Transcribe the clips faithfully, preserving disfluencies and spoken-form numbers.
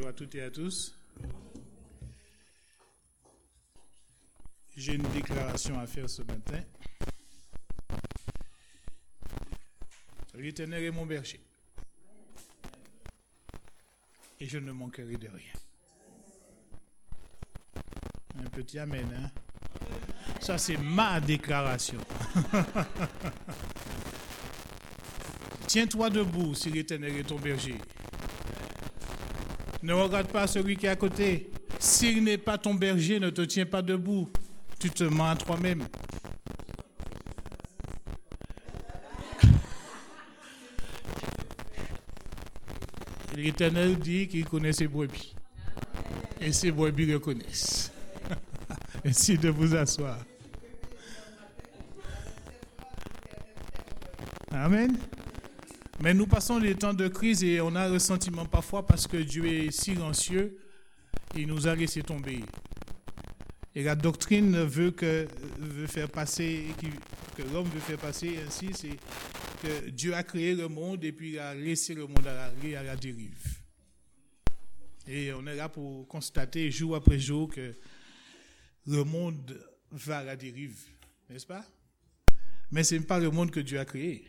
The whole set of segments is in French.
Bonjour à toutes et à tous. J'ai une déclaration à faire ce matin. L'Éternel est mon berger. Et je ne manquerai de rien. Un petit amen, hein? Ça, c'est ma déclaration. Tiens-toi debout si l'Éternel est ton berger. Ne regarde pas celui qui est à côté. S'il n'est pas ton berger, ne te tiens pas debout. Tu te mens à toi-même. L'Éternel dit qu'il connaît ses brebis. Et ses brebis le connaissent. Merci de vous asseoir. Amen. Mais nous passons des temps de crise et on a le sentiment parfois parce que Dieu est silencieux, il nous a laissé tomber. Et la doctrine veut, que, veut faire passer, que l'homme veut faire passer ainsi, c'est que Dieu a créé le monde et puis il a laissé le monde à la, à la dérive. Et on est là pour constater jour après jour que le monde va à la dérive, n'est-ce pas? Mais ce n'est pas le monde que Dieu a créé.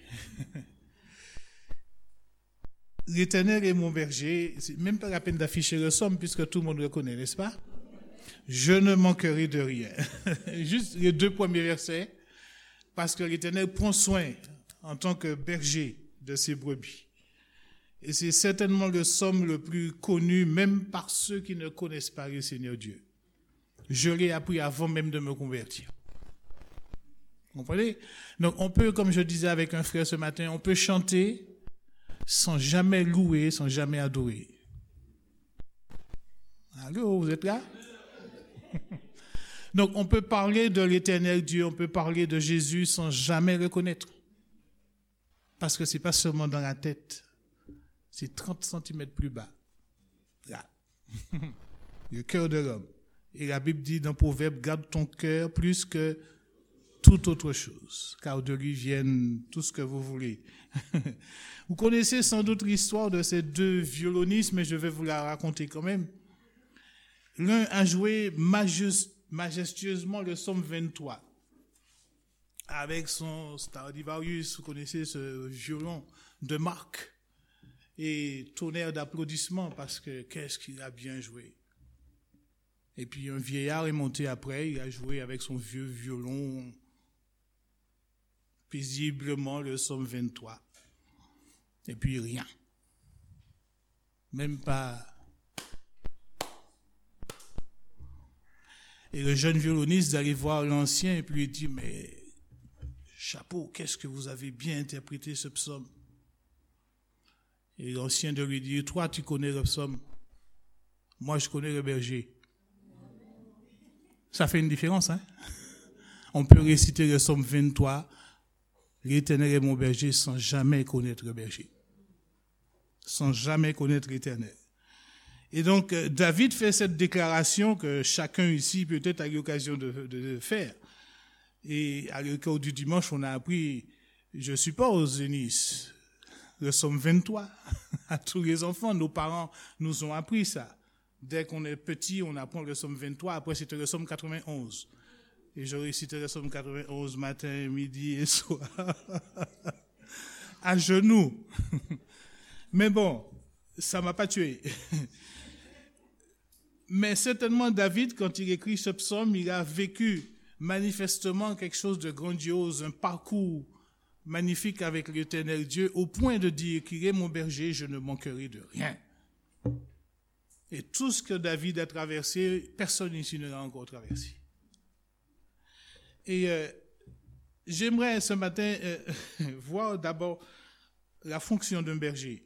L'Éternel est mon berger, c'est même pas la peine d'afficher le somme puisque tout le monde le connaît, n'est-ce pas? Je ne manquerai de rien. Juste les deux premiers versets, parce que l'Éternel prend soin en tant que berger de ses brebis. Et c'est certainement le somme le plus connu, même par ceux qui ne connaissent pas le Seigneur Dieu. Je l'ai appris avant même de me convertir. Vous comprenez? Donc on peut, comme je disais avec un frère ce matin, on peut chanter sans jamais louer, sans jamais adorer. Allô, vous êtes là? Donc on peut parler de l'Éternel Dieu, on peut parler de Jésus sans jamais le connaître. Parce que ce n'est pas seulement dans la tête, c'est trente centimètres plus bas. Là. Le cœur de l'homme. Et la Bible dit dans Proverbe, garde ton cœur plus que toute autre chose, car de lui viennent tout ce que vous voulez. Vous connaissez sans doute l'histoire de ces deux violonistes, mais je vais vous la raconter quand même. L'un a joué majestueusement le psaume vingt-trois, avec son Stradivarius, vous connaissez ce violon de marque, et tonnerre d'applaudissements, parce que qu'est-ce qu'il a bien joué. Et puis un vieillard est monté après, il a joué avec son vieux violon paisiblement le psaume vingt-trois. Et puis rien. Même pas. Et le jeune violoniste allait voir l'ancien et puis lui dit, mais chapeau, qu'est-ce que vous avez bien interprété ce psaume. Et l'ancien de lui dire, toi tu connais le psaume, moi je connais le berger. Ça fait une différence, hein? On peut réciter le psaume vingt-trois, l'Éternel est mon berger, sans jamais connaître le berger. Sans jamais connaître l'Éternel. Et donc, David fait cette déclaration que chacun ici peut-être a eu l'occasion de, de, de faire. Et à l'école du dimanche, on a appris, je suppose, Eunice, le psaume vingt-trois. À tous les enfants, nos parents nous ont appris ça. Dès qu'on est petit, on apprend le psaume vingt-trois. Après, c'était le psaume quatre-vingt-onze. Et je récitais le psaume quatre-vingt-onze matin, midi et soir. À genoux. Mais bon, ça m'a pas tué. Mais certainement, David, quand il écrit ce psaume, il a vécu manifestement quelque chose de grandiose, un parcours magnifique avec l'Éternel Dieu, au point de dire qu'il est mon berger, je ne manquerai de rien. Et tout ce que David a traversé, personne ici ne l'a encore traversé. Et euh, j'aimerais ce matin euh, voir d'abord la fonction d'un berger.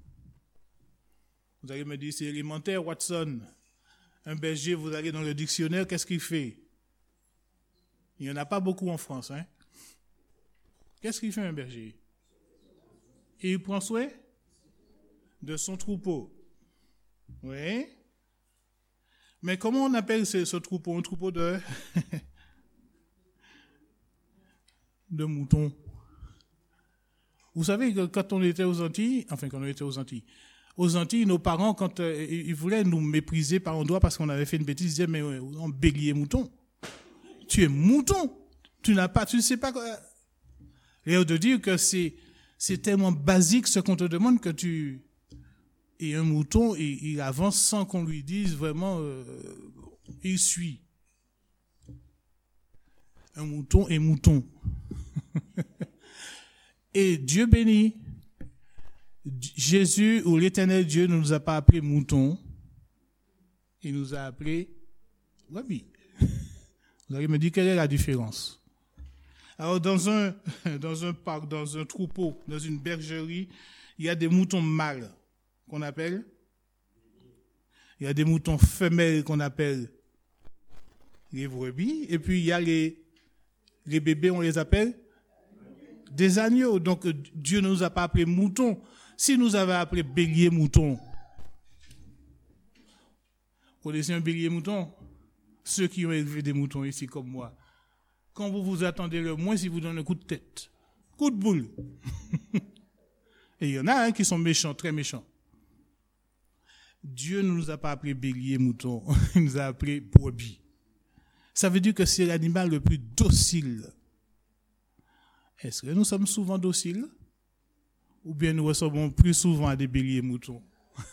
Vous allez me dire, c'est élémentaire, Watson. Un berger, vous allez dans le dictionnaire, qu'est-ce qu'il fait? Il n'y en a pas beaucoup en France, hein? Qu'est-ce qu'il fait un berger? Il prend soin de son troupeau. Oui. Mais comment on appelle ce, ce troupeau? Un troupeau de... de moutons. Vous savez que quand on était aux Antilles, enfin quand on était aux Antilles, Aux Antilles, nos parents, quand euh, ils voulaient nous mépriser par endroits parce qu'on avait fait une bêtise, ils disaient, mais euh, on bélier mouton. Tu es mouton. Tu n'as pas, tu ne sais pas quoi. Et de dire que c'est, c'est tellement basique ce qu'on te demande que tu, et un mouton, il, il avance sans qu'on lui dise vraiment, euh, il suit. Un mouton est mouton. Et Dieu bénit. Jésus ou l'Éternel Dieu ne nous a pas appelés moutons. Il nous a appelés brebis. Vous allez me dire quelle est la différence. Alors dans un, dans un parc, dans un troupeau, dans une bergerie, il y a des moutons mâles qu'on appelle. Il y a des moutons femelles qu'on appelle les brebis. Et puis il y a les, les bébés, on les appelle des agneaux. Donc Dieu ne nous a pas appelés moutons. Si nous avait appelé bélier mouton, vous connaissez un bélier mouton? Ceux qui ont élevé des moutons ici comme moi. Quand vous vous attendez le moins, si vous donnez un coup de tête, coup de boule. Et il y en a hein, qui sont méchants, très méchants. Dieu ne nous a pas appelé bélier mouton, il nous a appelé brebis. Ça veut dire que c'est l'animal le plus docile. Est-ce que nous sommes souvent dociles? Ou bien nous ressemblons plus souvent à des béliers moutons.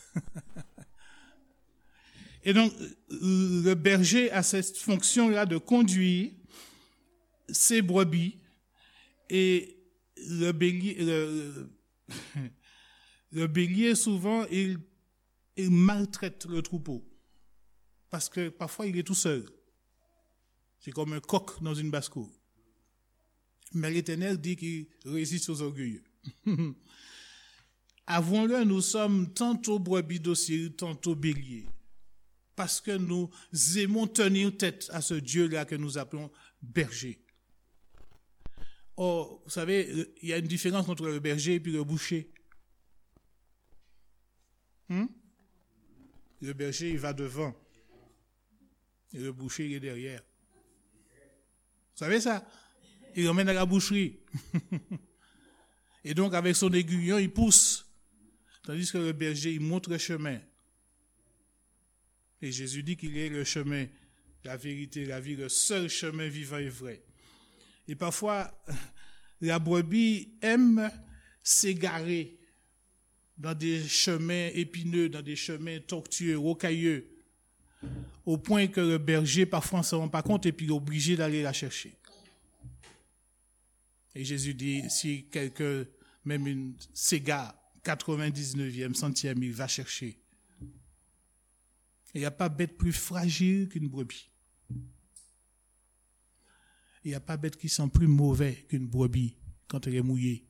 Et donc, le berger a cette fonction-là de conduire ses brebis et le bélier, le, le bélier souvent, il, il maltraite le troupeau. Parce que parfois, il est tout seul. C'est comme un coq dans une basse-cour. Mais l'Éternel dit qu'il résiste aux orgueilleux. Avouons-le, nous sommes tantôt brebis dociles, tantôt béliers. Parce que nous aimons tenir tête à ce Dieu-là que nous appelons berger. Or, vous savez, il y a une différence entre le berger et puis le boucher. Hmm? Le berger, il va devant. Et le boucher, il est derrière. Vous savez ça? Il emmène à la boucherie. Et donc, avec son aiguillon, il pousse. Tandis que le berger, il montre le chemin. Et Jésus dit qu'il est le chemin, la vérité, la vie, le seul chemin vivant et vrai. Et parfois, la brebis aime s'égarer dans des chemins épineux, dans des chemins tortueux, rocailleux, au point que le berger, parfois, ne se rend pas compte et puis il est obligé d'aller la chercher. Et Jésus dit, si quelqu'un, même une s'égare, quatre-vingt-dix-neuvième, centième, il va chercher. Il n'y a pas bête plus fragile qu'une brebis. Il n'y a pas bête qui sent plus mauvais qu'une brebis quand elle est mouillée.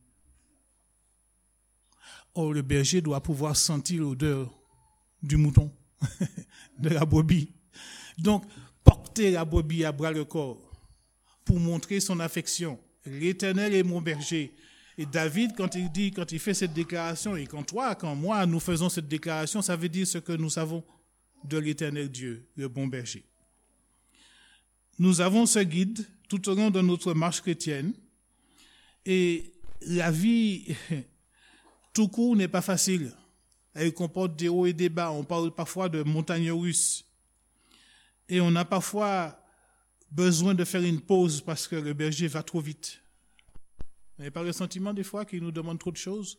Or, le berger doit pouvoir sentir l'odeur du mouton, de la brebis. Donc, porter la brebis à bras le corps pour montrer son affection. L'Éternel est mon berger. Et David, quand il dit, quand il fait cette déclaration, et quand toi, quand moi, nous faisons cette déclaration, ça veut dire ce que nous savons de l'Éternel Dieu, le bon berger. Nous avons ce guide tout au long de notre marche chrétienne. Et la vie, tout court, n'est pas facile. Elle comporte des hauts et des bas. On parle parfois de montagnes russes. Et on a parfois besoin de faire une pause parce que le berger va trop vite. Vous n'avez pas le sentiment des fois qu'il nous demande trop de choses?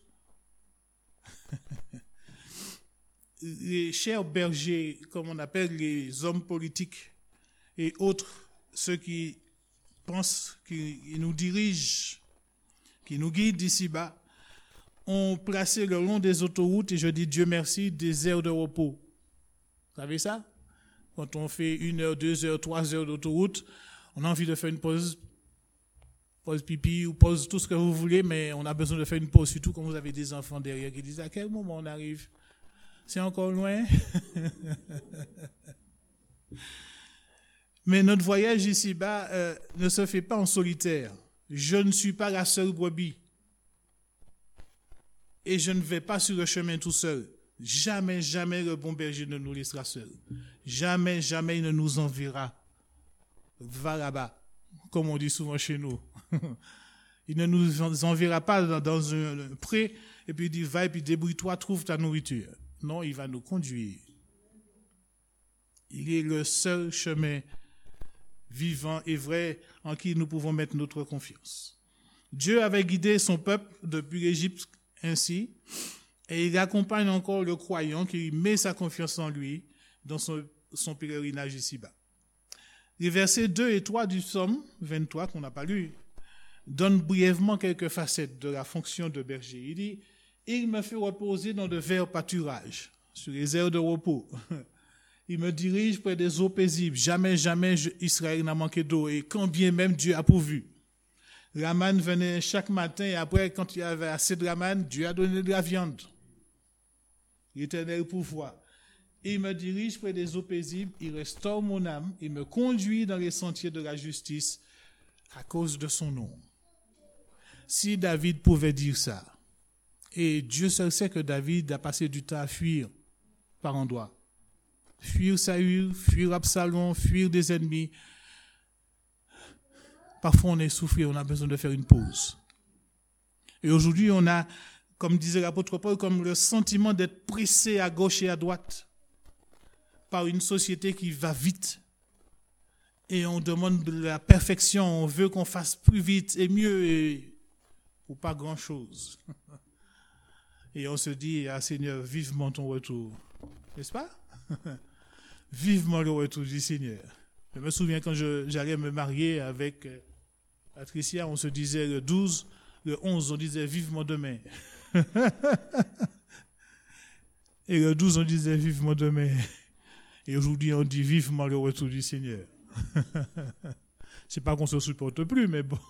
Les chers bergers, comme on appelle les hommes politiques et autres, ceux qui pensent, qui nous dirigent, qui nous guident d'ici-bas, ont placé le long des autoroutes, et je dis Dieu merci, des aires de repos. Vous savez ça? Quand on fait une heure, deux heures, trois heures d'autoroute, on a envie de faire une pause, pause pipi ou pause tout ce que vous voulez, mais on a besoin de faire une pause, surtout quand vous avez des enfants derrière qui disent à quel moment on arrive? C'est encore loin. Mais notre voyage ici-bas euh, ne se fait pas en solitaire. Je ne suis pas la seule brebis. Et je ne vais pas sur le chemin tout seul. Jamais, jamais le bon berger ne nous laissera seuls. Jamais, jamais il ne nous enverra. Va là-bas, comme on dit souvent chez nous. Il ne nous enverra pas dans un pré et puis il dit va et puis débrouille-toi, trouve ta nourriture. Non, il va nous conduire. Il est le seul chemin vivant et vrai en qui nous pouvons mettre notre confiance. Dieu avait guidé son peuple depuis l'Égypte ainsi, et il accompagne encore le croyant qui met sa confiance en lui dans son, son pèlerinage ici-bas. Les versets deux et trois du psaume vingt-trois, qu'on n'a pas lu, donnent brièvement quelques facettes de la fonction de berger. Il dit, « Il me fait reposer dans de verts pâturages, sur les aires de repos. Il me dirige près des eaux paisibles. Jamais, jamais je, Israël n'a manqué d'eau, et quand bien même Dieu a pourvu. La manne venait chaque matin, et après, quand il y avait assez de la manne, Dieu a donné de la viande. L'Éternel pourvoit. Il me dirige près des eaux paisibles, il restaure mon âme, il me conduit dans les sentiers de la justice à cause de son nom. » Si David pouvait dire ça, et Dieu seul sait que David a passé du temps à fuir par endroits, fuir Saül, fuir Absalom, fuir des ennemis. Parfois on est soufflé, on a besoin de faire une pause. Et aujourd'hui on a, comme disait l'apôtre Paul, comme le sentiment d'être pressé à gauche et à droite par une société qui va vite. Et on demande de la perfection, on veut qu'on fasse plus vite et mieux, et ou pas grand-chose. Et on se dit, ah Seigneur, vivement ton retour. N'est-ce pas? Vivement le retour du Seigneur. Je me souviens quand je, j'allais me marier avec Patricia, on se disait le douze, le onze, on disait vivement demain. Et le douze, on disait vivement demain. Et aujourd'hui, on dit vivement le retour du Seigneur. C'est pas qu'on se supporte plus, mais bon.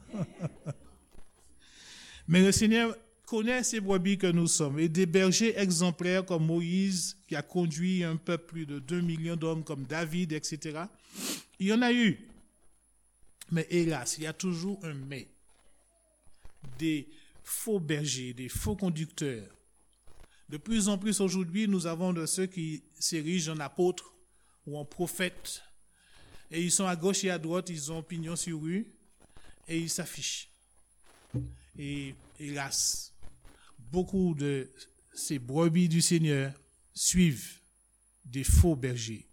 Mais le Seigneur connaît ces brebis que nous sommes. Et des bergers exemplaires comme Moïse, qui a conduit un peuple plus de deux millions d'hommes, comme David, et cetera. Il y en a eu. Mais hélas, il y a toujours un mais. Des faux bergers, des faux conducteurs. De plus en plus aujourd'hui, nous avons de ceux qui s'érigent en apôtres ou en prophètes. Et ils sont à gauche et à droite, ils ont pignon sur rue et ils s'affichent. Et hélas, beaucoup de ces brebis du Seigneur suivent des faux bergers.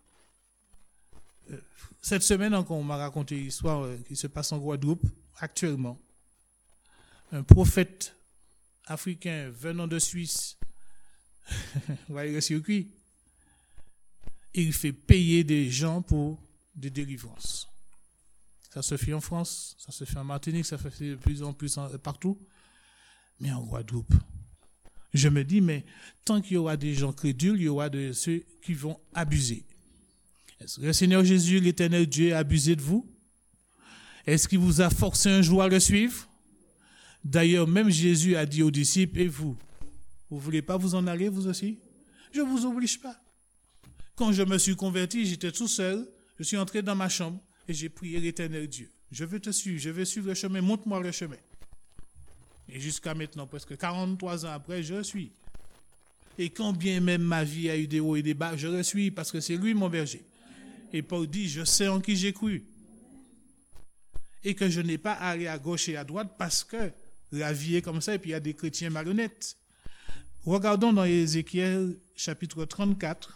Cette semaine encore, on m'a raconté une histoire qui se passe en Guadeloupe actuellement. Un prophète africain venant de Suisse, voyez le circuit, il fait payer des gens pour des délivrances. Ça se fait en France, ça se fait en Martinique, ça se fait de plus en plus en, partout, mais en Guadeloupe. Je me dis, mais tant qu'il y aura des gens crédules, il y aura de ceux qui vont abuser. Est-ce que le Seigneur Jésus, l'Éternel Dieu, a abusé de vous? Est-ce qu'il vous a forcé un jour à le suivre? D'ailleurs, même Jésus a dit aux disciples, et vous, vous ne voulez pas vous en aller, vous aussi? Je ne vous oblige pas. Quand je me suis converti, j'étais tout seul, je suis entré dans ma chambre et j'ai prié l'Éternel Dieu. Je veux te suivre, je veux suivre le chemin, montre-moi le chemin. Et jusqu'à maintenant, presque quarante-trois ans après, je le suis. Et quand bien même ma vie a eu des hauts et des bas, je le suis parce que c'est lui mon berger. Et Paul dit, je sais en qui j'ai cru. Et que je n'ai pas à aller à gauche et à droite parce que la vie est comme ça et puis il y a des chrétiens malhonnêtes. Regardons dans Ézéchiel chapitre trente-quatre.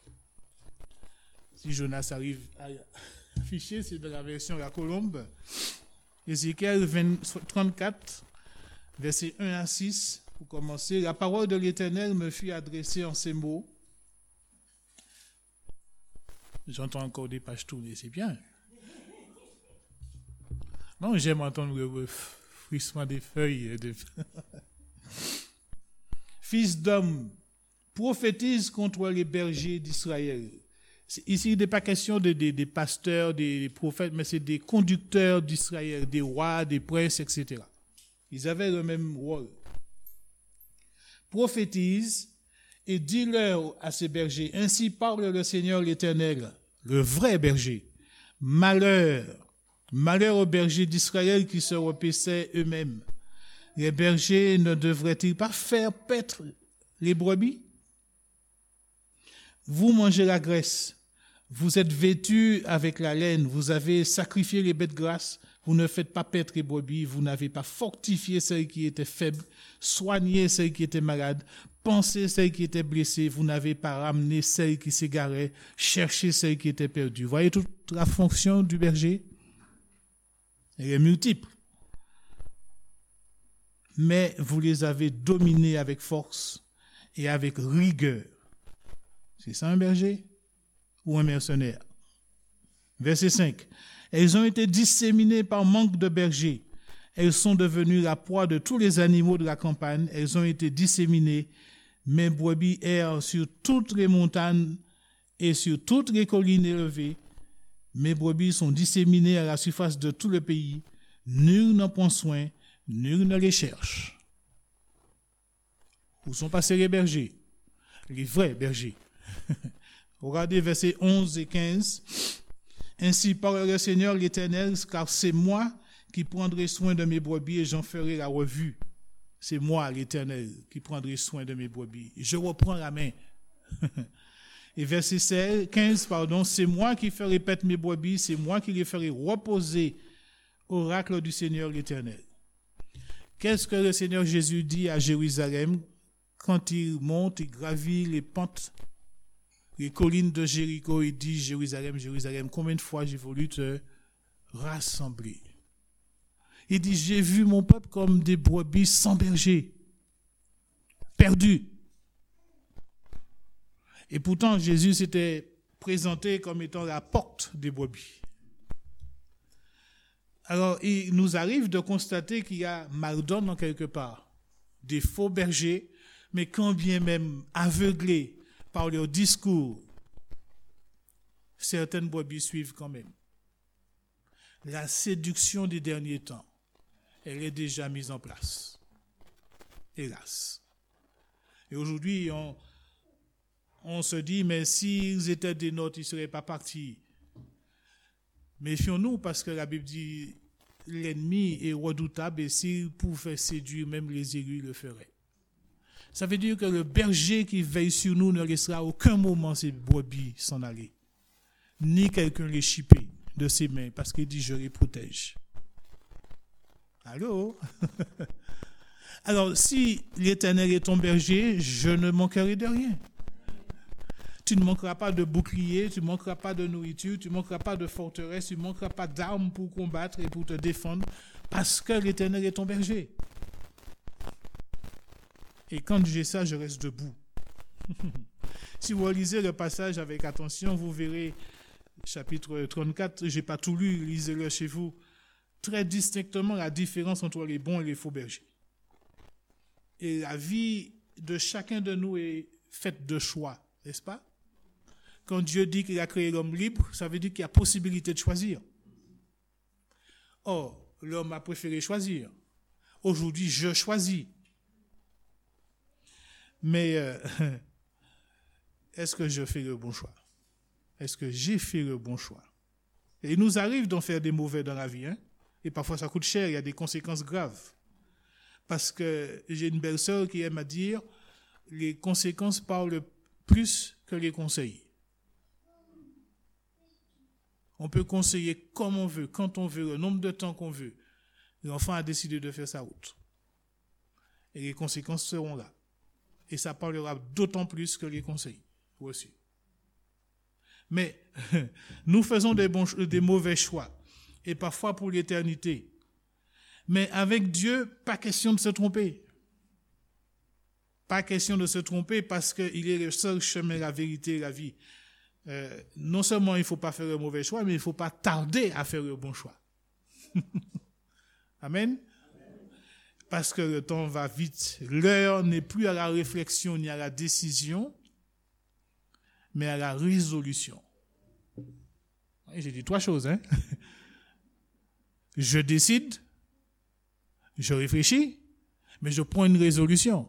Si Jonas arrive à afficher, c'est de la version La Colombe. Ézéchiel trente-quatre, versets un à six. Pour commencer, la parole de l'Éternel me fut adressée en ces mots. J'entends encore des pages tourner, c'est bien. Non, j'aime entendre le frisson des feuilles. De... Fils d'homme, prophétise contre les bergers d'Israël. Ici, il n'est pas question de, de, des pasteurs, des prophètes, mais c'est des conducteurs d'Israël, des rois, des princes, et cetera. Ils avaient le même rôle. Prophétise et dis-leur à ces bergers, ainsi parle le Seigneur l'Éternel, le vrai berger. Malheur, malheur aux bergers d'Israël qui se repaissaient eux-mêmes. Les bergers ne devraient-ils pas faire paître les brebis? Vous mangez la graisse, vous êtes vêtus avec la laine, vous avez sacrifié les bêtes grasses, Vous ne faites pas paître les brebis, vous n'avez pas fortifié celles qui étaient faibles, soigné celles qui étaient malades, pensé celles qui étaient blessées, vous n'avez pas ramené celles qui s'égaraient, cherché celles qui étaient perdues. Vous voyez toute la fonction du berger? Elle est multiple. Mais vous les avez dominées avec force et avec rigueur. C'est ça un berger ou un mercenaire? Verset cinq. Elles ont été disséminées par manque de bergers. Elles sont devenues la proie de tous les animaux de la campagne. Elles ont été disséminées. Mes brebis errent sur toutes les montagnes et sur toutes les collines élevées. Mes brebis sont disséminées à la surface de tout le pays. Nul n'en prend soin, nul ne les cherche. Où sont passés les bergers? Les vrais bergers. Regardez versets onze et quinze. Ainsi parle le Seigneur l'Éternel, car c'est moi qui prendrai soin de mes brebis et j'en ferai la revue. C'est moi, l'Éternel, qui prendrai soin de mes brebis. Je reprends la main. Et verset seize, quinze, pardon, c'est moi qui ferai paître mes brebis, c'est moi qui les ferai reposer, oracle du Seigneur l'Éternel. Qu'est-ce que le Seigneur Jésus dit à Jérusalem quand il monte, il gravit les pentes, les collines de Jéricho? Il dit, Jérusalem, Jérusalem, combien de fois j'ai voulu te rassembler? Il dit, j'ai vu mon peuple comme des brebis sans berger, perdus. Et pourtant, Jésus s'était présenté comme étant la porte des brebis. Alors, il nous arrive de constater qu'il y a mal-donne en quelque part, des faux bergers, mais quand bien même aveuglés par leur discours, certaines brebis suivent quand même. La séduction des derniers temps, elle est déjà mise en place. Hélas. Et aujourd'hui, on, on se dit, mais s'ils étaient des nôtres, ils ne seraient pas partis. Méfions-nous parce que la Bible dit, l'ennemi est redoutable et s'il pouvait séduire, même les élus le feraient. Ça veut dire que le berger qui veille sur nous ne laissera à aucun moment ses brebis s'en aller, ni quelqu'un les chipper de ses mains, parce qu'il dit, je les protège. Allô? Alors, si l'Éternel est ton berger, je ne manquerai de rien. Tu ne manqueras pas de bouclier, tu ne manqueras pas de nourriture, tu ne manqueras pas de forteresse, tu ne manqueras pas d'armes pour combattre et pour te défendre, parce que l'Éternel est ton berger. Et quand j'ai ça, je reste debout. Si vous lisez le passage avec attention, vous verrez, chapitre trente-quatre, je n'ai pas tout lu, lisez-le chez vous, très distinctement la différence entre les bons et les faux bergers. Et la vie de chacun de nous est faite de choix, n'est-ce pas? Quand Dieu dit qu'il a créé l'homme libre, ça veut dire qu'il y a possibilité de choisir. Or, l'homme a préféré choisir. Aujourd'hui, je choisis. Mais euh, est-ce que je fais le bon choix? Est-ce que j'ai fait le bon choix? Et il nous arrive d'en faire des mauvais dans la vie, hein? Et parfois ça coûte cher, il y a des conséquences graves. Parce que j'ai une belle-sœur qui aime à dire, les conséquences parlent plus que les conseils. On peut conseiller comme on veut, quand on veut, le nombre de temps qu'on veut. L'enfant a décidé de faire sa route. Et les conséquences seront là. Et ça parlera d'autant plus que les conseils aussi. Mais nous faisons des, bons, des mauvais choix. Et parfois pour l'éternité. Mais avec Dieu, pas question de se tromper. Pas question de se tromper parce qu'il est le seul chemin, la vérité et la vie. Euh, non seulement il ne faut pas faire le mauvais choix, mais il ne faut pas tarder à faire le bon choix. Amen. Parce que le temps va vite. L'heure n'est plus à la réflexion ni à la décision, mais à la résolution. J'ai dit trois choses, hein. Je décide, je réfléchis, mais je prends une résolution.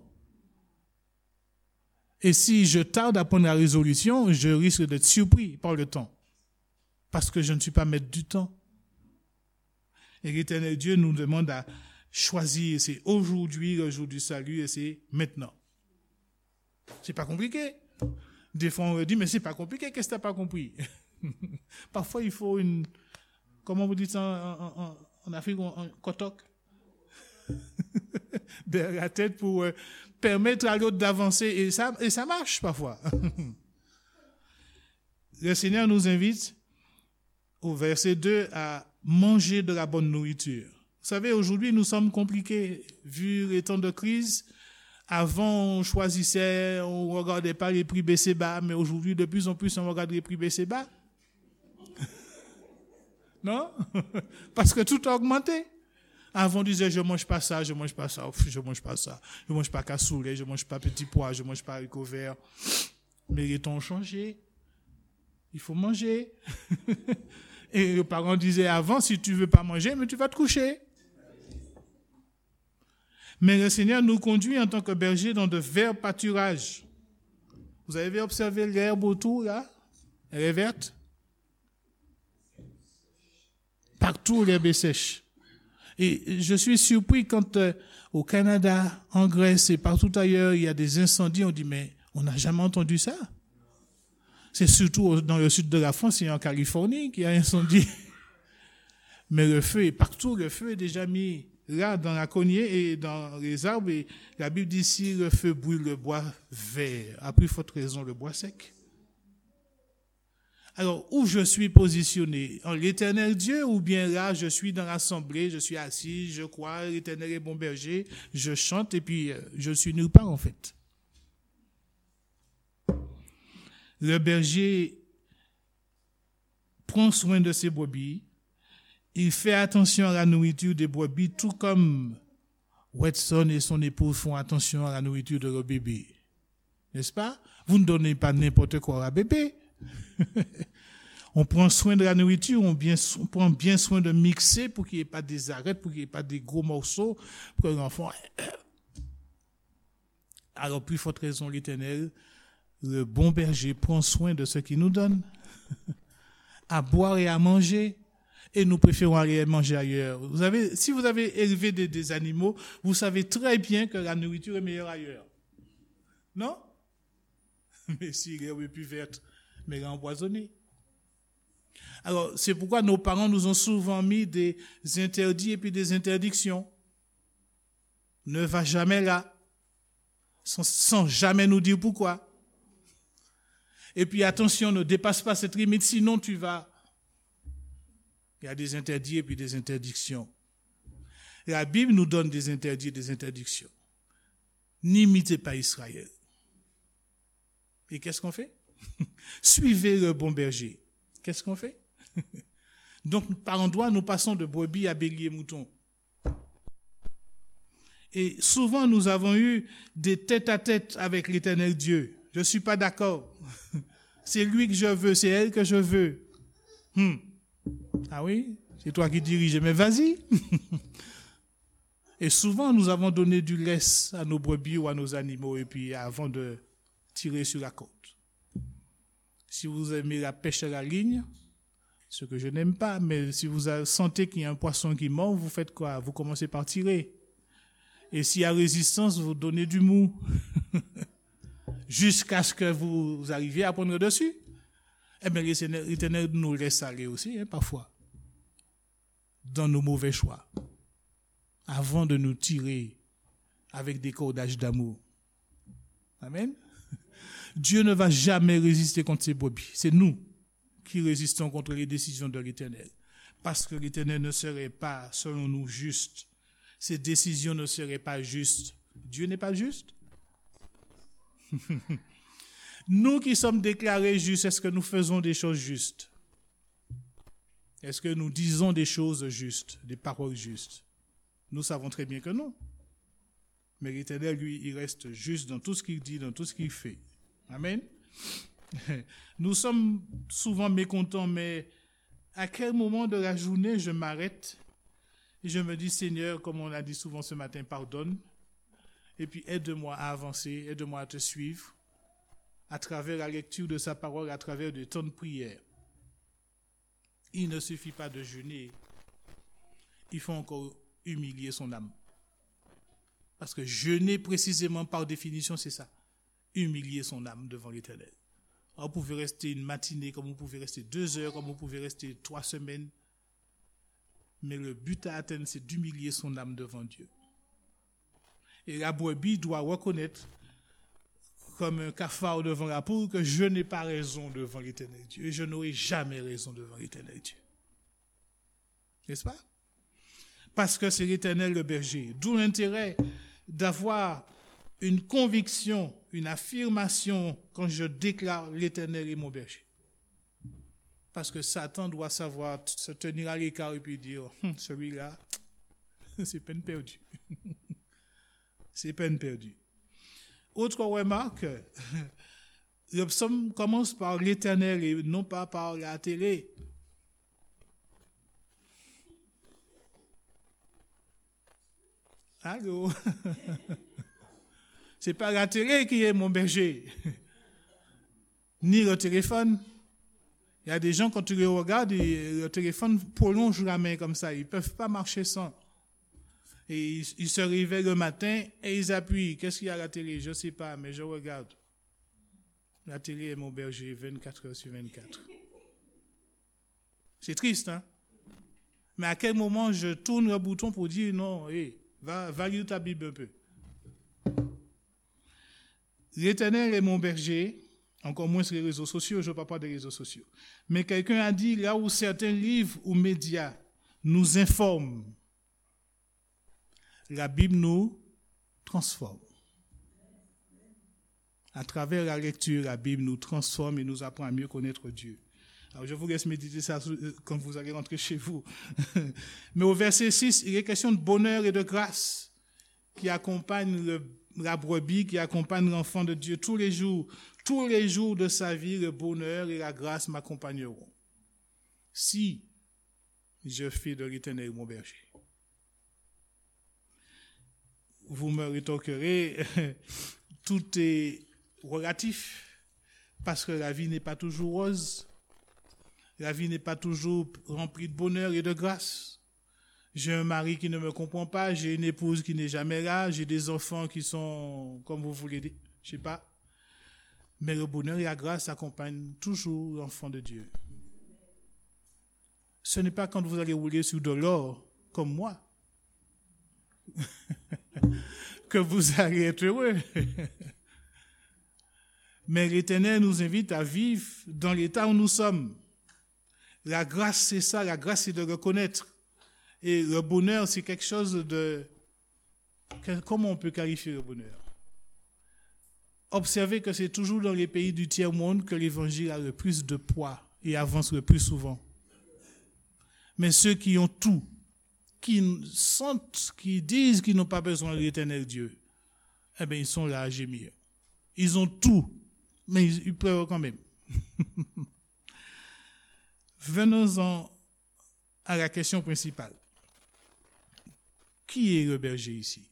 Et si je tarde à prendre la résolution, je risque d'être surpris par le temps. Parce que je ne suis pas maître du temps. Et l'Éternel Dieu nous demande à choisir, c'est aujourd'hui le jour du salut et c'est maintenant. C'est pas compliqué. Des fois on me dit, mais c'est pas compliqué, qu'est-ce que tu n'as pas compris? Parfois il faut une, comment vous dites ça en, en, En Afrique, on, on kotok. Derrière la tête pour euh, permettre à l'autre d'avancer. Et ça, et ça marche parfois. Le Seigneur nous invite, au verset deux, à manger de la bonne nourriture. Vous savez, aujourd'hui, nous sommes compliqués, vu les temps de crise. Avant, on choisissait, on ne regardait pas les prix baisser bas, mais aujourd'hui, de plus en plus, on regarde les prix baisser bas. Non? Parce que tout a augmenté. Avant, on disait, je ne mange pas ça, je ne mange pas ça, je ne mange pas ça, je ne mange pas cassoulet, je ne mange pas petit pois, je ne mange pas haricots verts. Mais les temps ont changé. Il faut manger. Et les parents disaient avant, si tu ne veux pas manger, mais tu vas te coucher. Mais le Seigneur nous conduit en tant que berger dans de verts pâturages. Vous avez observé l'herbe autour, là? Elle est verte? Partout, l'herbe est sèche. Et je suis surpris quand euh, au Canada, en Grèce et partout ailleurs, il y a des incendies. On dit, mais on n'a jamais entendu ça. C'est surtout dans le sud de la France et en Californie qu'il y a un incendie. Mais le feu est partout. Le feu est déjà mis là, dans la cognée et dans les arbres. Et la Bible dit, si le feu brûle le bois vert, à plus forte raison le bois sec. Alors, où je suis positionné? En l'Éternel Dieu, ou bien là, je suis dans l'assemblée, je suis assis, je crois, l'Éternel est bon berger, je chante, et puis je suis nulle part, en fait. Le berger prend soin de ses brebis, il fait attention à la nourriture des brebis, tout comme Watson et son épouse font attention à la nourriture de leur bébé. N'est-ce pas? Vous ne donnez pas n'importe quoi à bébé. On prend soin de la nourriture, on, bien, on prend bien soin de mixer pour qu'il n'y ait pas des arêtes, pour qu'il n'y ait pas des gros morceaux, pour que l'enfant... Alors, plus forte raison, l'Éternel, le bon berger prend soin de ce qu'il nous donne, à boire et à manger, et nous préférons aller manger ailleurs. Vous avez, si vous avez élevé des, des animaux, vous savez très bien que la nourriture est meilleure ailleurs. Non? Mais si l'herbe est plus verte, mais elle est empoisonnée. Alors, c'est pourquoi nos parents nous ont souvent mis des interdits et puis des interdictions. Ne va jamais là, sans, sans jamais nous dire pourquoi. Et puis attention, ne dépasse pas cette limite, sinon tu vas... Il y a des interdits et puis des interdictions. La Bible nous donne des interdits et des interdictions. N'imitez pas Israël. Et qu'est-ce qu'on fait? Suivez le bon berger. Qu'est-ce qu'on fait? Donc, par endroits, nous passons de brebis à bélier mouton. Et souvent, nous avons eu des tête-à-tête avec l'Éternel Dieu. Je ne suis pas d'accord. C'est lui que je veux, c'est elle que je veux. Hmm. Ah oui? C'est toi qui dirige, mais vas-y. Et souvent, nous avons donné du laisse à nos brebis ou à nos animaux, et puis avant de tirer sur la côte. Si vous aimez la pêche à la ligne, ce que je n'aime pas, mais si vous sentez qu'il y a un poisson qui mord, vous faites quoi? Vous commencez par tirer. Et s'il y a résistance, vous donnez du mou. Jusqu'à ce que vous arriviez à prendre dessus. Eh bien, l'Éternel nous laisse aller aussi, hein, parfois, dans nos mauvais choix, avant de nous tirer avec des cordages d'amour. Amen. Dieu ne va jamais résister contre ses brebis. C'est nous qui résistons contre les décisions de l'Éternel. Parce que l'Éternel ne serait pas, selon nous, juste. Ses décisions ne seraient pas justes. Dieu n'est pas juste. Nous qui sommes déclarés justes, est-ce que nous faisons des choses justes? Est-ce que nous disons des choses justes, des paroles justes? Nous savons très bien que non. Mais l'Éternel, lui, il reste juste dans tout ce qu'il dit, dans tout ce qu'il fait. Amen. Nous sommes souvent mécontents, mais à quel moment de la journée je m'arrête et je me dis, Seigneur, comme on l'a dit souvent ce matin, pardonne, et puis aide-moi à avancer, aide-moi à te suivre, à travers la lecture de sa parole, à travers de temps de prière. Il ne suffit pas de jeûner, il faut encore humilier son âme. Parce que jeûner précisément par définition, c'est ça. Humilier son âme devant l'Éternel. Alors, vous pouvez rester une matinée, comme vous pouvez rester deux heures, comme vous pouvez rester trois semaines. mais le but à atteindre, c'est d'humilier son âme devant Dieu. Et la brebis doit reconnaître, comme un cafard devant la poule, que je n'ai pas raison devant l'Éternel Dieu, et je n'aurai jamais raison devant l'Éternel Dieu. N'est-ce pas? Parce que c'est l'Éternel le berger. D'où l'intérêt d'avoir une conviction, une affirmation quand je déclare l'Éternel est mon berger. Parce que Satan doit savoir se tenir à l'écart et puis dire, hm, celui-là, c'est peine perdue. C'est peine perdue. Autre remarque, le psaume commence par l'Éternel et non pas par la télé. Allô? C'est pas la télé qui est mon berger, ni le téléphone. Il y a des gens, quand tu les regardes, le téléphone prolonge la main comme ça. Ils ne peuvent pas marcher sans. Et ils, ils se réveillent le matin et ils appuient. Qu'est-ce qu'il y a à la télé? Je ne sais pas, mais je regarde. La télé est mon berger vingt-quatre heures sur vingt-quatre. C'est triste, hein? Mais à quel moment je tourne le bouton pour dire non, hey, va, va lire ta Bible un peu. L'Éternel est mon berger. Encore moins sur les réseaux sociaux, je ne parle pas des réseaux sociaux. Mais quelqu'un a dit, là où certains livres ou médias nous informent, la Bible nous transforme. À travers la lecture, la Bible nous transforme et nous apprend à mieux connaître Dieu. Alors je vous laisse méditer ça quand vous allez rentrer chez vous. Mais au verset six, il est question de bonheur et de grâce qui accompagne le, la brebis, qui accompagne l'enfant de Dieu tous les jours. Tous les jours de sa vie, le bonheur et la grâce m'accompagneront. Si je fais de l'Éternel mon berger. Vous me rétorquerez, tout est relatif, parce que la vie n'est pas toujours rose. La vie n'est pas toujours remplie de bonheur et de grâce. J'ai un mari qui ne me comprend pas, j'ai une épouse qui n'est jamais là, j'ai des enfants qui sont, comme vous voulez dire, je sais pas. Mais le bonheur et la grâce accompagnent toujours l'enfant de Dieu. Ce n'est pas quand vous allez rouler sur de l'or, comme moi, que vous allez être heureux. Mais l'Éternel nous invite à vivre dans l'état où nous sommes. La grâce, c'est ça. La grâce, c'est de reconnaître. Et le bonheur, c'est quelque chose de... Comment on peut qualifier le bonheur? Observez que c'est toujours dans les pays du tiers-monde que l'évangile a le plus de poids et avance le plus souvent. Mais ceux qui ont tout, qui sentent, qui disent qu'ils n'ont pas besoin de l'Éternel Dieu, eh bien, ils sont là à gémir. Ils ont tout, mais ils, ils pleurent quand même. Venons-en à la question principale. Qui est le berger ici?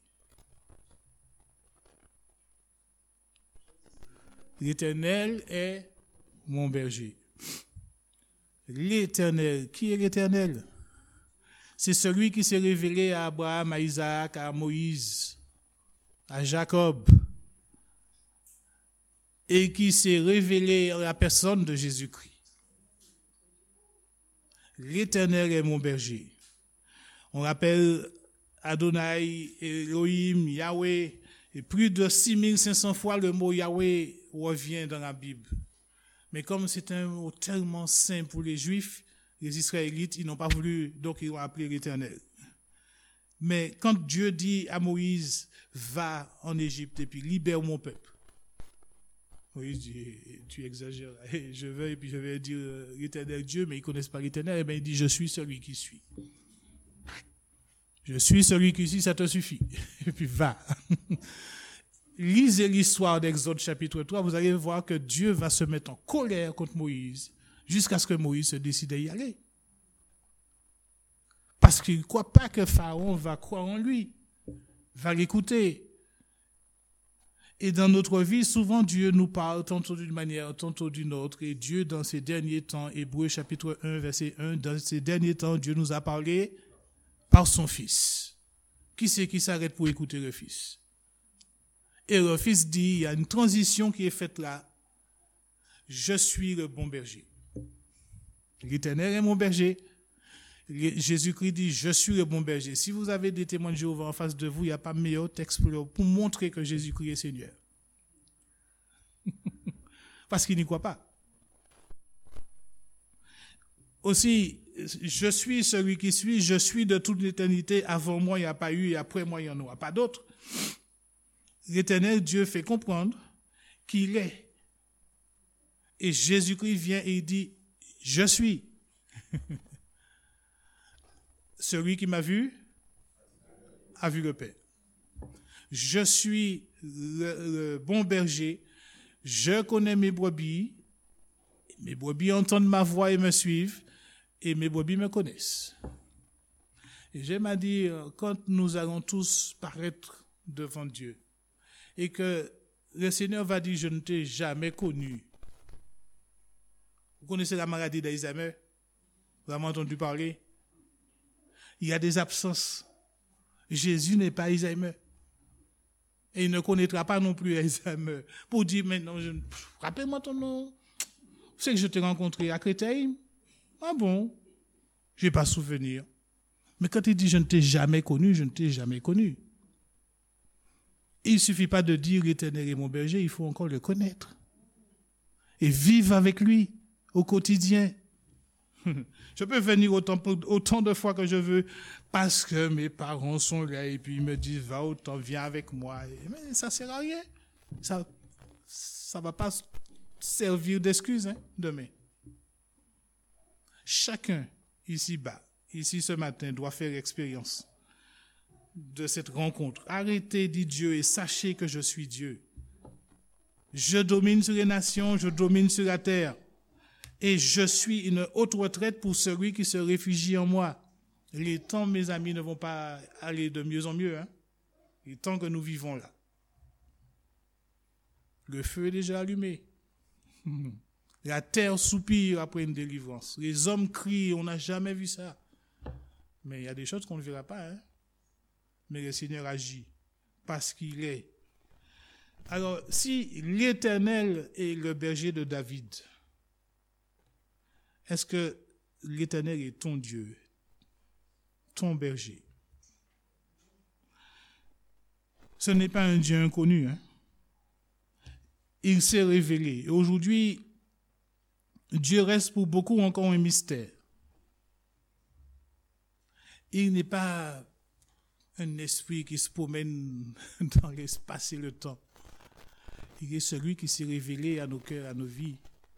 L'Éternel est mon berger. L'Éternel, qui est l'Éternel? C'est celui qui s'est révélé à Abraham, à Isaac, à Moïse, à Jacob, et qui s'est révélé à la personne de Jésus-Christ. L'Éternel est mon berger. On rappelle Adonai, Elohim, Yahweh, et plus de six mille cinq cents fois le mot Yahweh revient dans la Bible. Mais comme c'est un mot tellement saint pour les Juifs, les Israélites, ils n'ont pas voulu, donc ils l'ont appelé l'Éternel. Mais quand Dieu dit à Moïse, va en Égypte et puis libère mon peuple. Moïse dit, tu exagères, je vais et puis je vais dire l'Éternel Dieu, mais ils ne connaissent pas l'Éternel, et bien il dit, je suis celui qui suis. Je suis celui qui suis, ça te suffit. Et puis va. Lisez l'histoire d'Exode chapitre trois, vous allez voir que Dieu va se mettre en colère contre Moïse jusqu'à ce que Moïse se décide d'y aller. Parce qu'il ne croit pas que Pharaon va croire en lui, va l'écouter. Et dans notre vie, souvent Dieu nous parle tantôt d'une manière, tantôt d'une autre. Et Dieu, dans ces derniers temps, Hébreux chapitre un, verset un, dans ces derniers temps, Dieu nous a parlé par son Fils. Qui c'est qui s'arrête pour écouter le Fils? Et le Fils dit, il y a une transition qui est faite là. Je suis le bon berger. L'Éternel est mon berger. Jésus-Christ dit, je suis le bon berger. Si vous avez des témoins de Jéhovah en face de vous, il n'y a pas meilleur texte pour, pour montrer que Jésus-Christ est Seigneur. Parce qu'il n'y croit pas. Aussi, je suis celui qui suis, je suis de toute l'éternité. Avant moi, il n'y a pas eu, et après moi, il n'y en aura pas d'autre. L'Éternel Dieu fait comprendre qu'il est. Et Jésus-Christ vient et il dit, je suis. Celui qui m'a vu a vu le Père. Je suis le, le bon berger. Je connais mes brebis. Mes brebis entendent ma voix et me suivent. Et mes brebis me connaissent. Et j'aime à dire, quand nous allons tous paraître devant Dieu, et que le Seigneur va dire, je ne t'ai jamais connu. Vous connaissez la maladie d'Alzheimer? Vous avez entendu parler? Il y a des absences. Jésus n'est pas Alzheimer. Et il ne connaîtra pas non plus Alzheimer. Pour dire maintenant, je... rappelle-moi ton nom. C'est que je t'ai rencontré à Créteil. Ah bon? Je n'ai pas souvenir. Mais quand il dit je ne t'ai jamais connu, je ne t'ai jamais connu. Il ne suffit pas de dire l'Éternel est mon berger, il faut encore le connaître. Et vivre avec lui au quotidien. Je peux venir autant, autant de fois que je veux parce que mes parents sont là et puis ils me disent va autant, viens avec moi. Mais ça ne sert à rien. Ça ne va pas servir d'excuse hein, demain. Chacun ici-bas, ici ce matin, doit faire l'expérience de cette rencontre. Arrêtez, dit Dieu, et sachez que je suis Dieu. Je domine sur les nations, je domine sur la terre. Et je suis une haute retraite pour celui qui se réfugie en moi. Les temps, mes amis, ne vont pas aller de mieux en mieux. Hein? Les temps que nous vivons là. Le feu est déjà allumé. La terre soupire après une délivrance. Les hommes crient, on n'a jamais vu ça. Mais il y a des choses qu'on ne verra pas. Hein? Mais le Seigneur agit parce qu'il est. Alors, si l'Éternel est le berger de David, est-ce que l'Éternel est ton Dieu, ton berger? Ce n'est pas un Dieu inconnu. Hein? Il s'est révélé. Et aujourd'hui, Dieu reste pour beaucoup encore un mystère. Il n'est pas un esprit qui se promène dans l'espace et le temps. Il est celui qui s'est révélé à nos cœurs, à nos vies.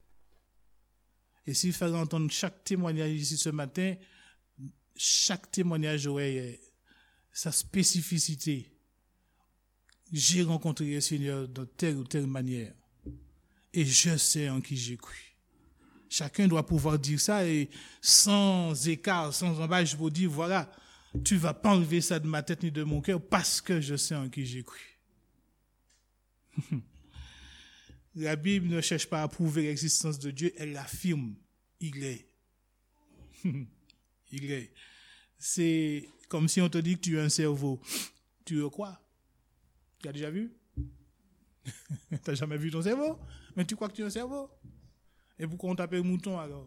Et s'il fallait entendre chaque témoignage ici ce matin, chaque témoignage aurait sa spécificité. J'ai rencontré le Seigneur de telle ou telle manière. Et je sais en qui j'ai cru. Chacun doit pouvoir dire ça et sans écart, sans embâche pour dire, voilà, tu ne vas pas enlever ça de ma tête ni de mon cœur parce que je sais en qui j'ai cru. La Bible ne cherche pas à prouver l'existence de Dieu, elle l'affirme. Il est. Il est. C'est comme si on te dit que tu as un cerveau. Tu le crois? Tu as déjà vu? Tu n'as jamais vu ton cerveau? Mais tu crois que tu as un cerveau? Et pourquoi on t'appelle mouton alors?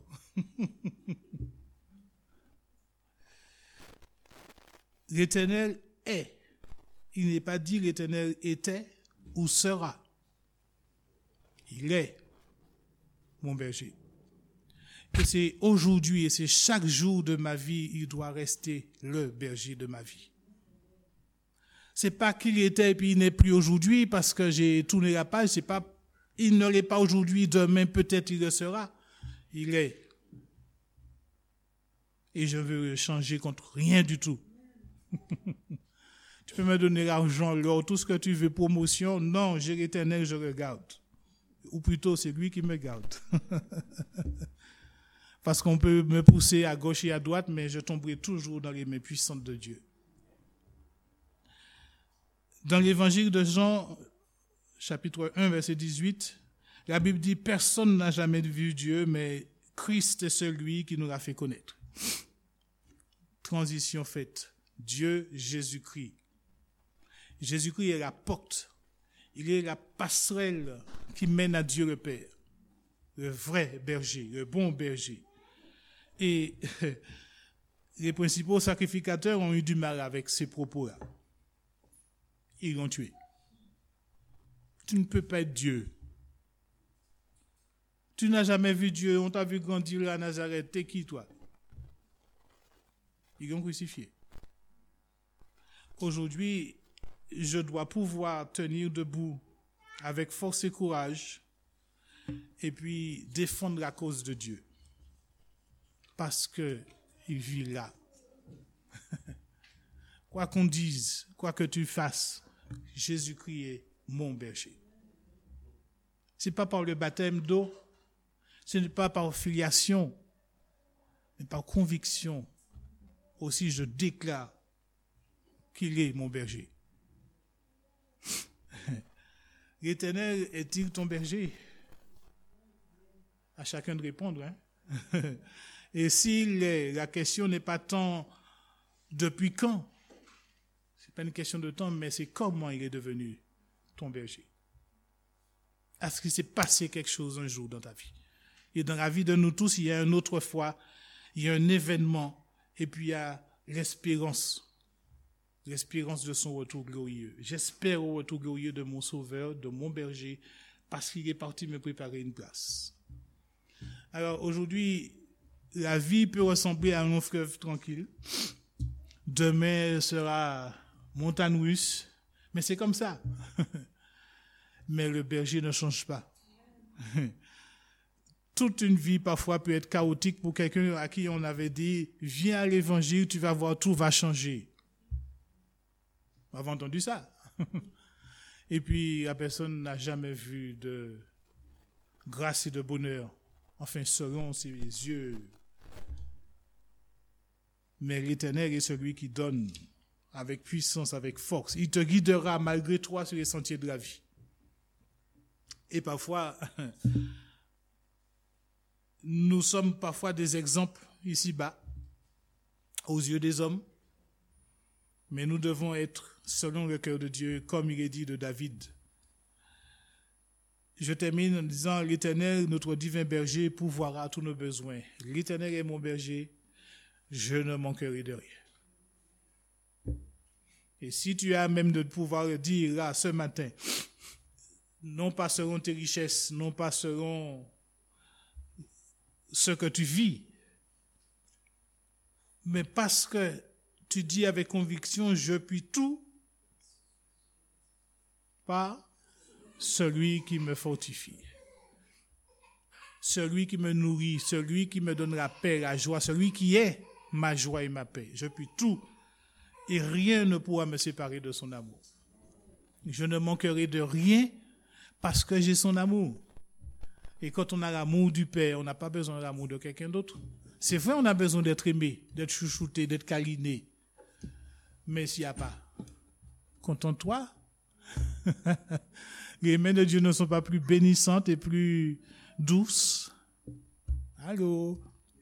L'Éternel est. Il n'est pas dit l'Éternel était ou sera. Il est mon berger. Et c'est aujourd'hui et c'est chaque jour de ma vie, il doit rester le berger de ma vie. C'est pas qu'il était et puis il n'est plus aujourd'hui parce que j'ai tourné la page, c'est pas, il ne l'est pas aujourd'hui, demain peut-être il le sera. Il est. Et je veux le changer contre rien du tout. Tu peux me donner l'argent, l'or, tout ce que tu veux, promotion. Non, j'ai l'Éternel, je regarde. Ou plutôt, c'est lui qui me garde. Parce qu'on peut me pousser à gauche et à droite, mais je tomberai toujours dans les mains puissantes de Dieu. Dans l'évangile de Jean, chapitre un, verset dix-huit, la Bible dit « Personne n'a jamais vu Dieu, mais Christ est celui qui nous l'a fait connaître. » Transition faite. Dieu, Jésus-Christ. Jésus-Christ est la porte. Il est la passerelle qui mène à Dieu le Père. Le vrai berger, le bon berger. Et les principaux sacrificateurs ont eu du mal avec ces propos-là. Ils l'ont tué. Tu ne peux pas être Dieu. Tu n'as jamais vu Dieu, on t'a vu grandir à Nazareth, t'es qui toi? Ils l'ont crucifié. Aujourd'hui, je dois pouvoir tenir debout avec force et courage et puis défendre la cause de Dieu. Parce qu'il vit là. Quoi qu'on dise, quoi que tu fasses, Jésus-Christ est mon berger. Ce n'est pas par le baptême d'eau, ce n'est pas par filiation, mais par conviction. Aussi, je déclare qu'il est mon berger. L'Éternel est-il ton berger? À chacun de répondre. Hein? Et si les, la question n'est pas tant depuis quand, ce n'est pas une question de temps, mais c'est comment il est devenu ton berger. Est-ce qu'il s'est passé quelque chose un jour dans ta vie? Et dans la vie de nous tous, il y a une autre fois, il y a un événement, et puis il y a l'espérance. L'espérance de son retour glorieux. J'espère au retour glorieux de mon sauveur, de mon berger, parce qu'il est parti me préparer une place. Alors aujourd'hui, la vie peut ressembler à un long fleuve tranquille. Demain sera montagne russe, mais c'est comme ça. Mais le berger ne change pas. Toute une vie parfois peut être chaotique pour quelqu'un à qui on avait dit « Viens à l'évangile, tu vas voir, tout va changer ». Vous avez entendu ça? Et puis la personne n'a jamais vu de grâce et de bonheur. Enfin, selon ses yeux. Mais l'Éternel est celui qui donne avec puissance, avec force. Il te guidera malgré toi sur les sentiers de la vie. Et parfois, nous sommes parfois des exemples ici-bas, aux yeux des hommes. Mais nous devons être, selon le cœur de Dieu, comme il est dit de David. Je termine en disant, l'Éternel, notre divin berger, pourvoira tous nos besoins. L'Éternel est mon berger, je ne manquerai de rien. Et si tu as même de pouvoir le dire là, ce matin, non pas seront tes richesses, non pas seront ce que tu vis, mais parce que tu dis avec conviction, je puis tout par celui qui me fortifie, celui qui me nourrit, celui qui me donne la paix, la joie, celui qui est ma joie et ma paix. Je puis tout et rien ne pourra me séparer de son amour. Je ne manquerai de rien parce que j'ai son amour. Et quand on a l'amour du Père, on n'a pas besoin de l'amour de quelqu'un d'autre. C'est vrai, on a besoin d'être aimé, d'être chouchouté, d'être câliné. Mais s'il n'y a pas, contente-toi. Les mains de Dieu ne sont pas plus bénissantes et plus douces. Allô?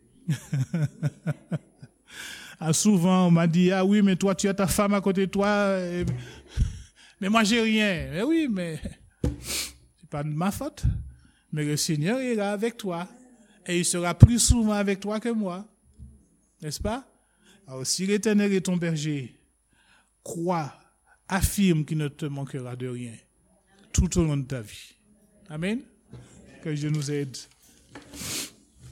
Ah, souvent, on m'a dit, ah oui, mais toi, tu as ta femme à côté de toi. Et... Mais moi, j'ai rien. Mais oui, mais c'est pas de ma faute. Mais le Seigneur est là avec toi. Et il sera plus souvent avec toi que moi. N'est-ce pas? Alors, si l'Éternel est ton berger, crois, affirme qu'il ne te manquera de rien tout au long de ta vie. Amen. Que Dieu nous aide.